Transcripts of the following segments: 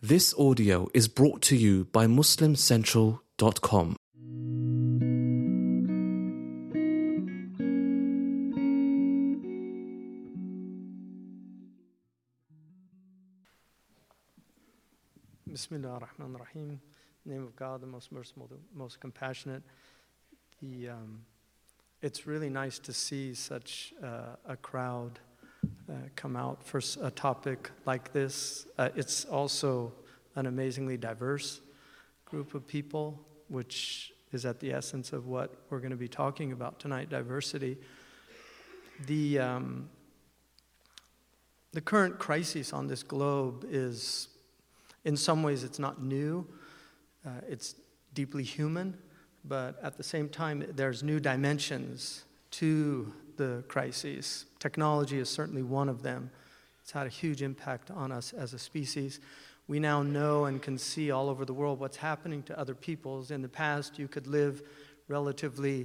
This audio is brought to you by MuslimCentral.com. Bismillah ar-Rahman ar-Rahim. In the name of God, the most merciful, the most compassionate. It's really nice to see such a crowd come out for a topic like this. It's also an amazingly diverse group of people, which is at the essence of what we're going to be talking about tonight, diversity. The current crisis on this globe is, in some ways, it's not new. It's deeply human, but at the same time, there's new dimensions to the crises. Technology is certainly one of them. It's had a huge impact on us as a species. We now know and can see all over the world what's happening to other peoples. In the past, you could live relatively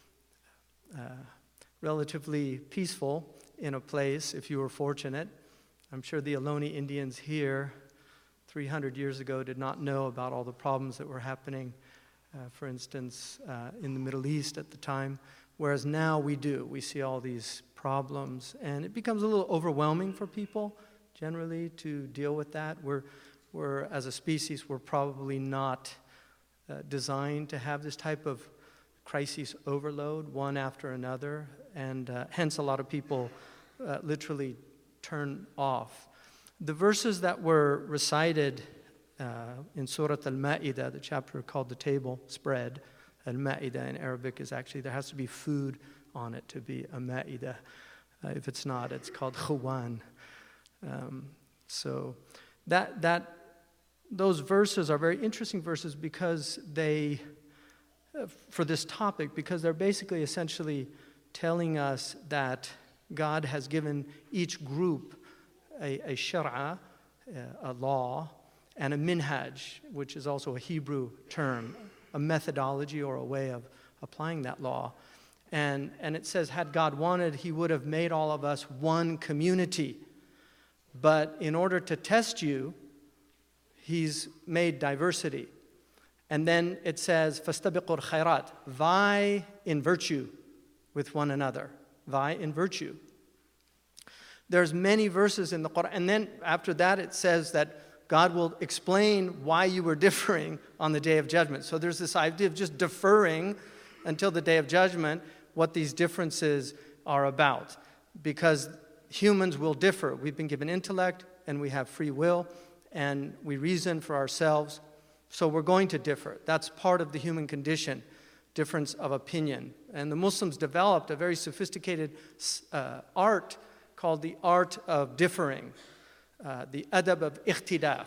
peaceful in a place if you were fortunate. I'm sure the Ohlone Indians here 300 years ago did not know about all the problems that were happening, for instance, in the Middle East at the time, whereas now we do. We see all these problems, and it becomes a little overwhelming for people generally to deal with that. We're as a species, we're probably not designed to have this type of crisis overload, one after another, and hence a lot of people literally turn off. The verses that were recited in Surah Al-Ma'idah, the chapter called the table spread, Al-Ma'idah in Arabic is actually, there has to be food on it to be a Ma'idah. If it's not, it's called Khuwan. So those verses are very interesting verses because they, for this topic, because they're basically essentially telling us that God has given each group a shara, a law, and a minhaj, which is also a Hebrew term, a methodology or a way of applying that law. And it says, had God wanted, he would have made all of us one community. But in order to test you, he's made diversity. And then it says, فَاسْتَبِقُوا الْخَيْرَاتِ, vie in virtue with one another. Vie in virtue. There's many verses in the Quran. And then after that, it says that God will explain why you were differing on the Day of Judgment. So there's this idea of just deferring until the Day of Judgment what these differences are about. Because humans will differ. We've been given intellect and we have free will and we reason for ourselves. So we're going to differ. That's part of the human condition, difference of opinion. And the Muslims developed a very sophisticated art called the art of differing, the adab of ikhtilaf,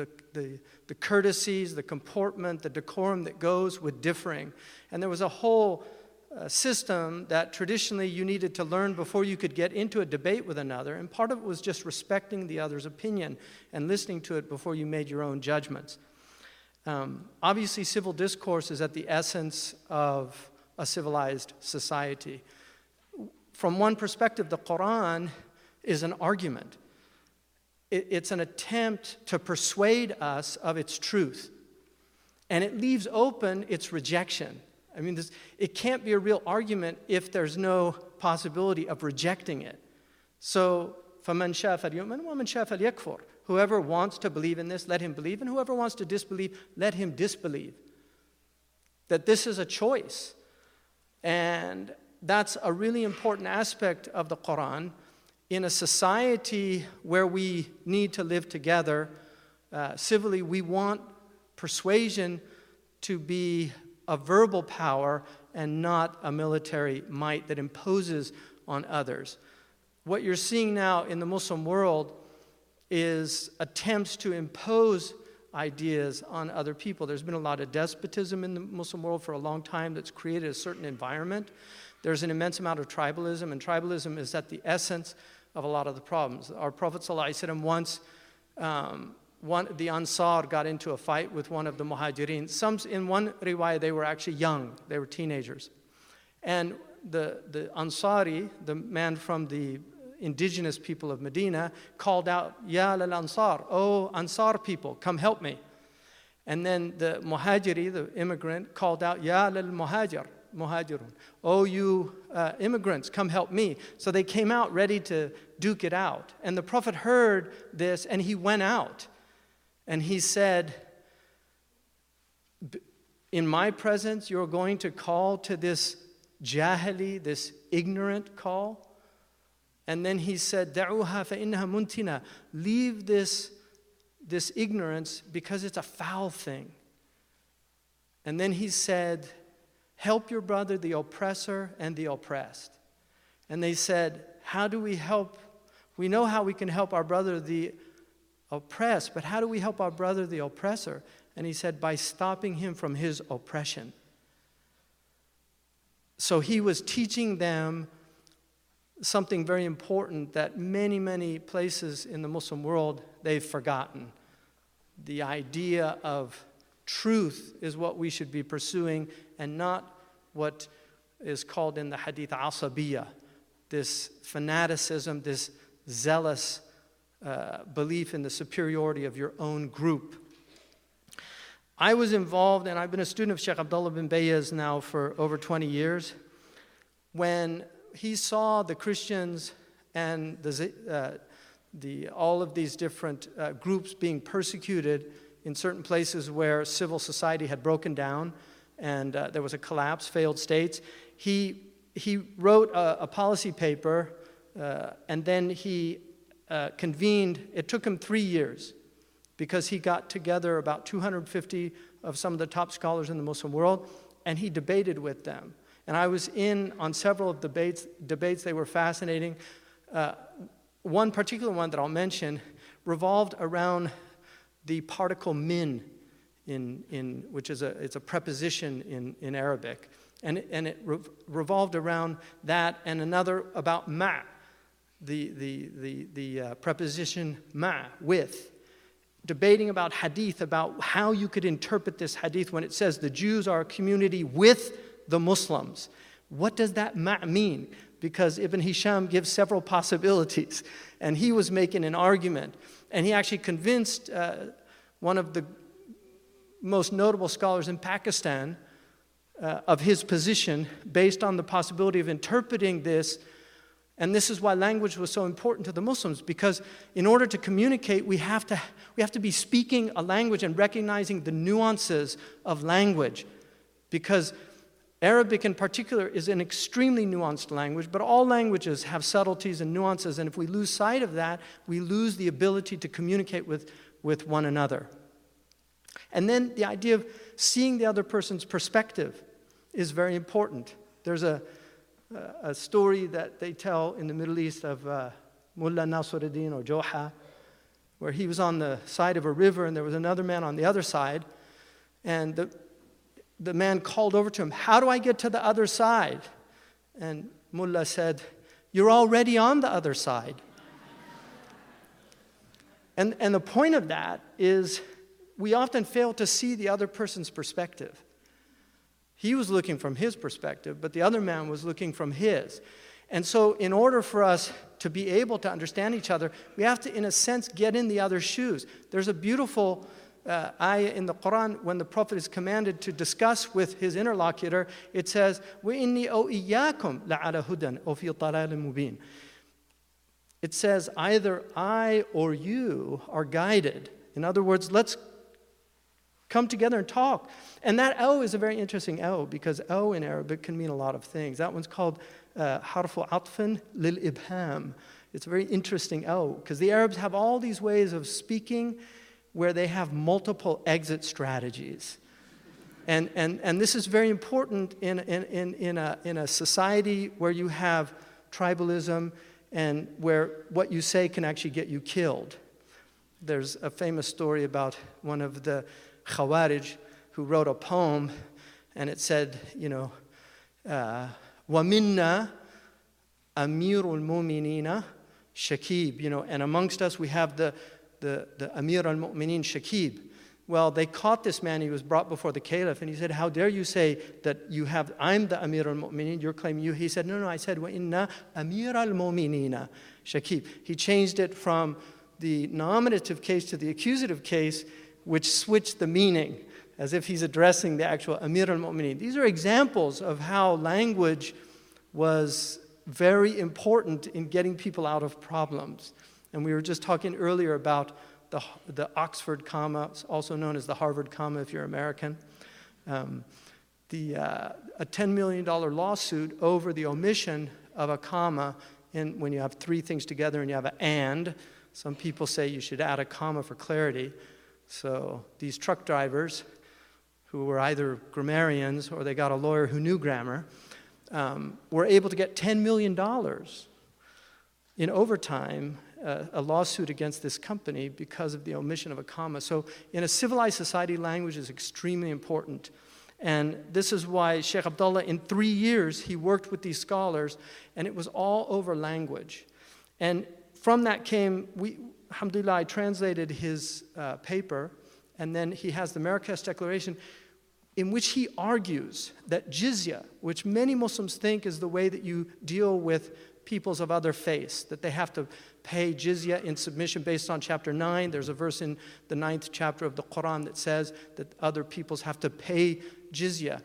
the courtesies, the comportment, the decorum that goes with differing. And there was a whole system that traditionally you needed to learn before you could get into a debate with another. And part of it was just respecting the other's opinion and listening to it before you made your own judgments. Obviously, civil discourse is at the essence of a civilized society. From one perspective, the Quran is an argument. It's an attempt to persuade us of its truth. And it leaves open its rejection. I mean, it can't be a real argument if there's no possibility of rejecting it. So, فَمَنْ شَاءَ فَلْيُؤْمِنْ وَمَنْ شَاءَ فَلْيَكْفُرْ. Whoever wants to believe in this, let him believe. And whoever wants to disbelieve, let him disbelieve. That this is a choice. And that's a really important aspect of the Quran. In a society where we need to live together civilly, we want persuasion to be a verbal power and not a military might that imposes on others. What you're seeing now in the Muslim world is attempts to impose ideas on other people. There's been a lot of despotism in the Muslim world for a long time that's created a certain environment. There's an immense amount of tribalism, and tribalism is at the essence of a lot of the problems. Our Prophet ﷺ once, the Ansar got into a fight with one of the Muhajirin. In one riwayah, they were actually young. They were teenagers. And the Ansari, the man from the indigenous people of Medina, called out, Ya lal Ansar, oh Ansar people, come help me. And then the Muhajiri, the immigrant, called out, Ya lal Muhajirun, oh you immigrants, come help me. So they came out ready to duke it out. And the Prophet heard this and he went out. And he said, in my presence, you're going to call to this jahili, this ignorant call? And then he said, Da'uha fa innaha muntina. Leave this ignorance because it's a foul thing. And then he said, help your brother, the oppressor and the oppressed. And they said, how do we help? We know how we can help our brother, the oppressed, but how do we help our brother, the oppressor? And he said, by stopping him from his oppression. So he was teaching them something very important that many, many places in the Muslim world they've forgotten. The idea of truth is what we should be pursuing and not what is called in the hadith asabiyya, this fanaticism, this zealous belief in the superiority of your own group. I was involved, and I've been a student of Sheikh Abdullah bin Bayez now for over 20 years, when he saw the Christians and all of these different groups being persecuted in certain places where civil society had broken down and there was a collapse, failed states. He wrote a policy paper and then he convened. It took him 3 years because he got together about 250 of some of the top scholars in the Muslim world and he debated with them. And I was in on several of debates. They were fascinating. One particular one that I'll mention revolved around the particle min, which is it's a preposition in Arabic. And it revolved around that and another about ma, the preposition ma, with. Debating about hadith, about how you could interpret this hadith when it says the Jews are a community with the Muslims. What does that mean? Because Ibn Hisham gives several possibilities. And he was making an argument. And he actually convinced one of the most notable scholars in Pakistan of his position based on the possibility of interpreting this. And this is why language was so important to the Muslims, because in order to communicate, we have to be speaking a language and recognizing the nuances of language. Because Arabic in particular is an extremely nuanced language, but all languages have subtleties and nuances, and if we lose sight of that, we lose the ability to communicate with one another. And then the idea of seeing the other person's perspective is very important. There's a story that they tell in the Middle East of Mullah Nasruddin or Joha, where he was on the side of a river and there was another man on the other side, and the man called over to him, how do I get to the other side? And Mullah said, you're already on the other side. And the point of that is we often fail to see the other person's perspective. He was looking from his perspective, but the other man was looking from his. And so in order for us to be able to understand each other, we have to, in a sense, get in the other's shoes. There's a beautiful ayah in the Quran when the Prophet is commanded to discuss with his interlocutor. It says, وَإِنِّي أَوْ إِيَّاكُمْ لَعَلَى هُدًى أَوْ فِي ضَلَالٍ مُبِينٍ. It says, either I or you are guided. In other words, let's come together and talk. And that O is a very interesting O, because O in Arabic can mean a lot of things. That one's called harfu atfin lil ibham. It's a very interesting O, because the Arabs have all these ways of speaking where they have multiple exit strategies. And this is very important in a society where you have tribalism and where what you say can actually get you killed. There's a famous story about one of the Khawarij who wrote a poem, and it said, وَمِنَّا أَمِيرُ الْمُؤْمِنِينَ شَكِيب, and amongst us we have the Amir al-Mu'minin Shakib, Well, they caught this man. He was brought before the caliph, and he said, how dare you say that I'm the Amir al-Mu'mineen, you're claiming you. He said, no, I said, وَإِنَّا أَمِيرَ الْمُؤْمِنِينَ Shakib. He changed it from the nominative case to the accusative case, which switched the meaning, as if he's addressing the actual Amir al-Mu'mineen. These are examples of how language was very important in getting people out of problems. And we were just talking earlier about the Oxford comma, also known as the Harvard comma if you're American. A $10 million lawsuit over the omission of a comma when you have three things together and you have an and. Some people say you should add a comma for clarity. So these truck drivers, who were either grammarians or they got a lawyer who knew grammar, were able to get $10 million in overtime, a lawsuit against this company because of the omission of a comma. So in a civilized society, language is extremely important. And this is why Sheikh Abdullah, in 3 years, he worked with these scholars, and it was all over language. And from that came, alhamdulillah, I translated his paper, and then he has the Marrakesh Declaration, in which he argues that jizya, which many Muslims think is the way that you deal with peoples of other faiths, that they have to pay jizya in submission based on chapter 9. There's a verse in the 9th chapter of the Quran that says that other peoples have to pay jizya.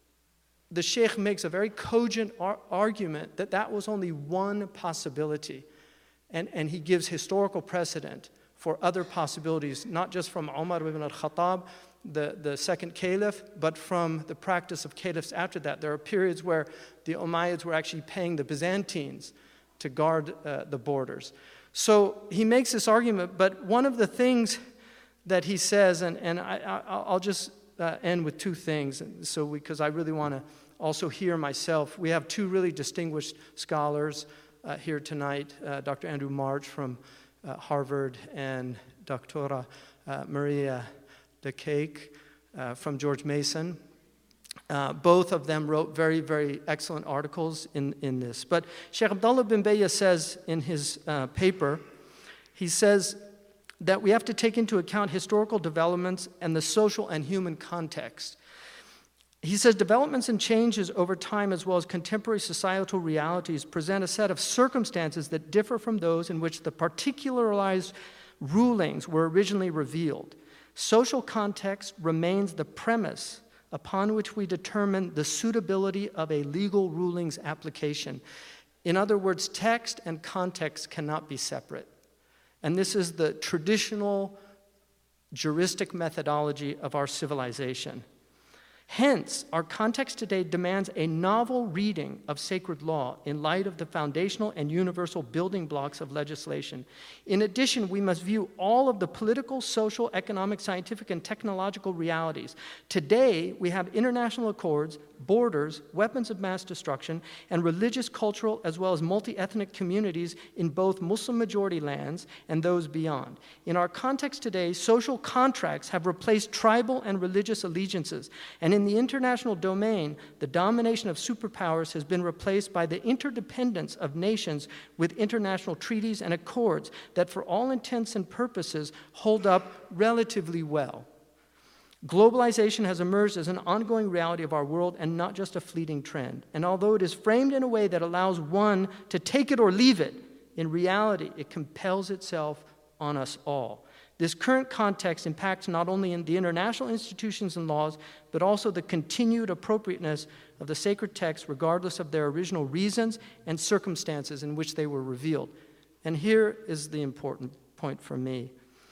The Sheikh makes a very cogent argument that that was only one possibility. And he gives historical precedent for other possibilities, not just from Umar ibn al-Khattab, the second caliph, but from the practice of caliphs after that. There are periods where the Umayyads were actually paying the Byzantines to guard the borders. So he makes this argument, but one of the things that he says, and I'll just end with two things, because I really want to also hear myself. We have two really distinguished scholars here tonight, Dr. Andrew March from Harvard and Dr. Maria DeCake from George Mason. Both of them wrote very, very excellent articles in this. But Sheikh Abdullah bin Bayya says in his paper, he says that we have to take into account historical developments and the social and human context. He says developments and changes over time as well as contemporary societal realities present a set of circumstances that differ from those in which the particularized rulings were originally revealed. Social context remains the premise upon which we determine the suitability of a legal ruling's application. In other words, text and context cannot be separate. And this is the traditional juristic methodology of our civilization. Hence, our context today demands a novel reading of sacred law in light of the foundational and universal building blocks of legislation. In addition, we must view all of the political, social, economic, scientific, and technological realities. Today, we have international accords, borders, weapons of mass destruction, and religious, cultural, as well as multi-ethnic communities in both Muslim-majority lands and those beyond. In our context today, social contracts have replaced tribal and religious allegiances, and in the international domain, the domination of superpowers has been replaced by the interdependence of nations with international treaties and accords that, for all intents and purposes, hold up relatively well. Globalization has emerged as an ongoing reality of our world and not just a fleeting trend. And although it is framed in a way that allows one to take it or leave it, in reality, it compels itself on us all. This current context impacts not only in the international institutions and laws, but also the continued appropriateness of the sacred texts, regardless of their original reasons and circumstances in which they were revealed. And here is the important point for me.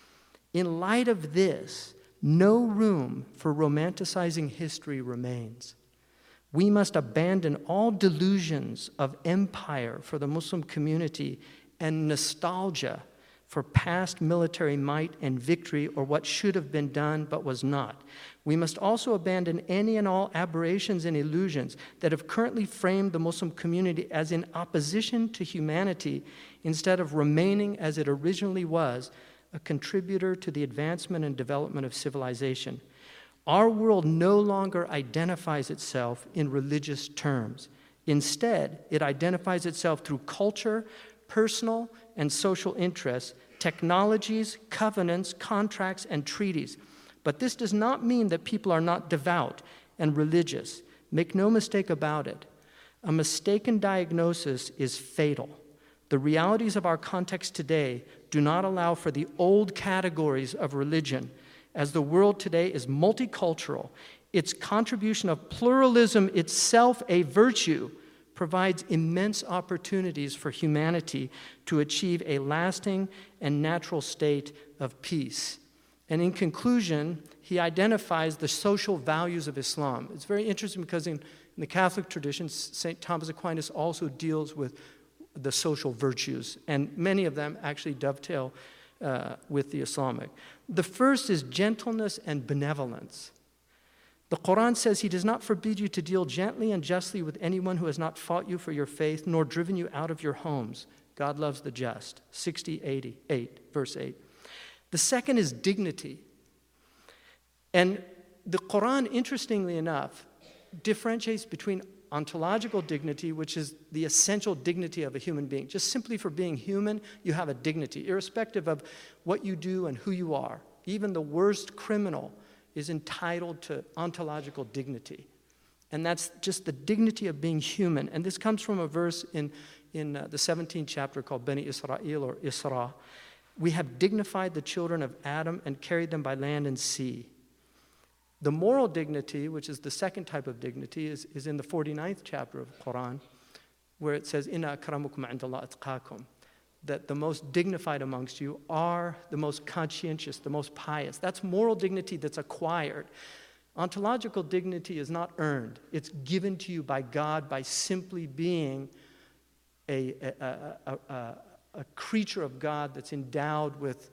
In light of this, no room for romanticizing history remains. We must abandon all delusions of empire for the Muslim community and nostalgia for past military might and victory, or what should have been done but was not. We must also abandon any and all aberrations and illusions that have currently framed the Muslim community as in opposition to humanity, instead of remaining as it originally was, a contributor to the advancement and development of civilization. Our world no longer identifies itself in religious terms. Instead, it identifies itself through culture, personal and social interests, technologies, covenants, contracts, and treaties. But this does not mean that people are not devout and religious. Make no mistake about it. A mistaken diagnosis is fatal. The realities of our context today do not allow for the old categories of religion. As the world today is multicultural, its contribution of pluralism itself a virtue provides immense opportunities for humanity to achieve a lasting and natural state of peace. And in conclusion, he identifies the social values of Islam. It's very interesting because in the Catholic tradition, St. Thomas Aquinas also deals with the social virtues, and many of them actually dovetail with the Islamic. The first is gentleness and benevolence. The Quran says he does not forbid you to deal gently and justly with anyone who has not fought you for your faith, nor driven you out of your homes. God loves the just. 60:88, verse 8. The second is dignity. And the Quran, interestingly enough, differentiates between ontological dignity, which is the essential dignity of a human being. Just simply for being human, you have a dignity, irrespective of what you do and who you are. Even the worst criminal is entitled to ontological dignity. And that's just the dignity of being human. And this comes from a verse in the 17th chapter called Bani Israel or Isra. We have dignified the children of Adam and carried them by land and sea. The moral dignity, which is the second type of dignity, is in the 49th chapter of the Quran, where it says, Inna akramakum indallah atqakum, that the most dignified amongst you are the most conscientious, the most pious. That's moral dignity that's acquired. Ontological dignity is not earned. It's given to you by God by simply being a creature of God that's endowed with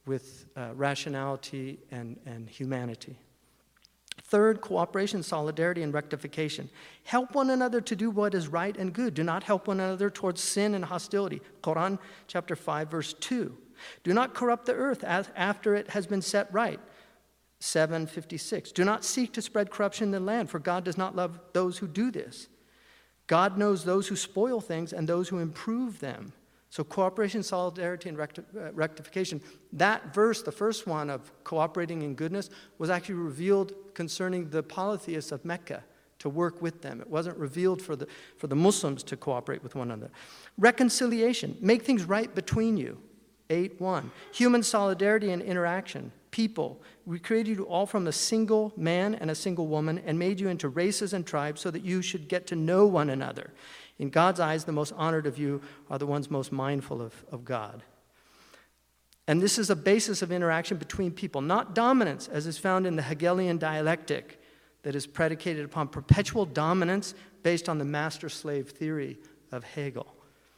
rationality and humanity. Third, cooperation, solidarity, and rectification. Help one another to do what is right and good. Do not help one another towards sin and hostility. Quran chapter 5, verse 2. Do not corrupt the earth after it has been set right. 7:56. Do not seek to spread corruption in the land, for God does not love those who do this. God knows those who spoil things and those who improve them. So cooperation, solidarity, and rectification. That verse, the first one of cooperating in goodness, was actually revealed concerning the polytheists of Mecca, to work with them. It wasn't revealed for the Muslims to cooperate with one another. Reconciliation, make things right between you. 8:1. Human solidarity and interaction. People, we created you all from a single man and a single woman and made you into races and tribes so that you should get to know one another. In God's eyes, the most honored of you are the ones most mindful of God. And this is a basis of interaction between people, not dominance, as is found in the Hegelian dialectic that is predicated upon perpetual dominance based on the master-slave theory of Hegel.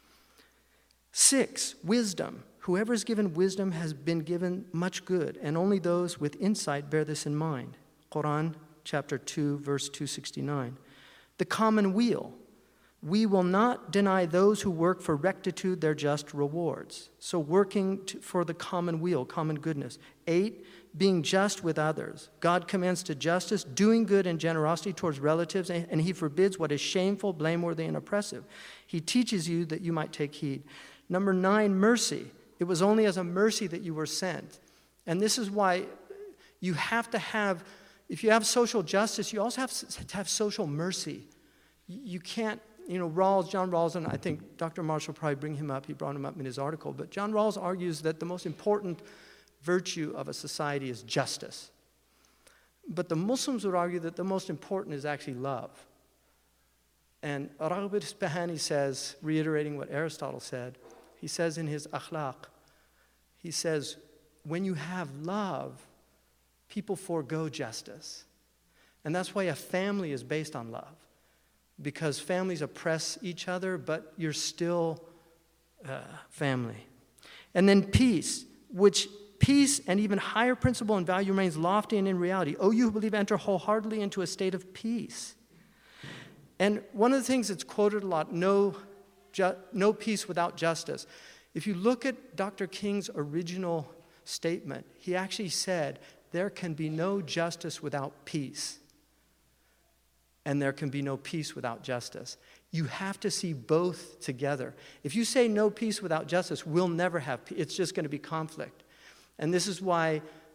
6, wisdom. Whoever is given wisdom has been given much good, and only those with insight bear this in mind. Quran chapter 2, verse 269. The common weal. We will not deny those who work for rectitude their just rewards. So working for the common weal, common goodness. 8, being just with others. God commands to justice, doing good and generosity towards relatives, and he forbids what is shameful, blameworthy, and oppressive. He teaches you that you might take heed. Number 9, mercy. It was only as a mercy that you were sent. And this is why you have to have, if you have social justice, you also have to have social mercy. You can't, John Rawls, and I think Dr. Marshall will probably bring him up. He brought him up in his article. But John Rawls argues that the most important virtue of a society is justice. But the Muslims would argue that the most important is actually love. And Raghib Isfahani says, reiterating what Aristotle said, he says in his Akhlaq, he says, when you have love, people forego justice. And that's why a family is based on love. Because families oppress each other, but you're still family. And then peace, which peace and even higher principle and value remains lofty and in reality. O you who believe, enter wholeheartedly into a state of peace. And one of the things that's quoted a lot, no peace without justice. If you look at Dr. King's original statement, he actually said, there can be no justice without peace. And there can be no peace without justice. You have to see both together. If you say no peace without justice, we'll never have peace. It's just going to be conflict. And this is why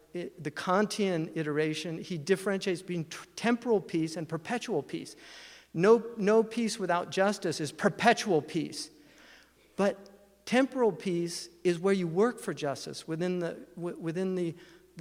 the Kantian iteration, he differentiates between temporal peace and perpetual peace. No peace without justice is perpetual peace. But temporal peace is where you work for justice within the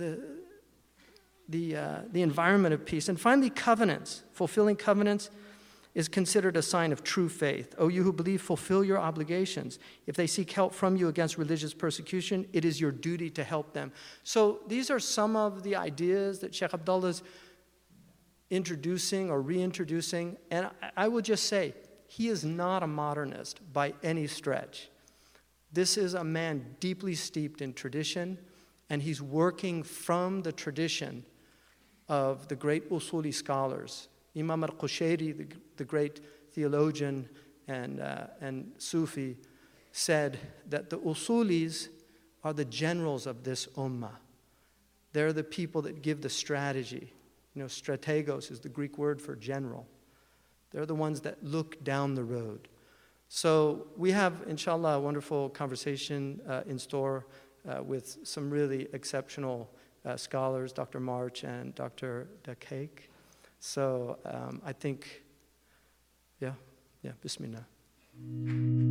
environment of peace. And finally, covenants. Fulfilling covenants is considered a sign of true faith. O you who believe, fulfill your obligations. If they seek help from you against religious persecution, it is your duty to help them. So these are some of the ideas that Sheikh Abdullah is introducing or reintroducing. And I will just say, he is not a modernist by any stretch. This is a man deeply steeped in tradition, and he's working from the tradition of the great Usuli scholars. Imam al-Qushayri, the great theologian and Sufi, said that the Usulis are the generals of this ummah. They're the people that give the strategy. Strategos is the Greek word for general. They're the ones that look down the road. So we have, inshallah, a wonderful conversation in store with some really exceptional scholars, Dr. March and Dr. Dakaik. So I think, yeah, bismillah.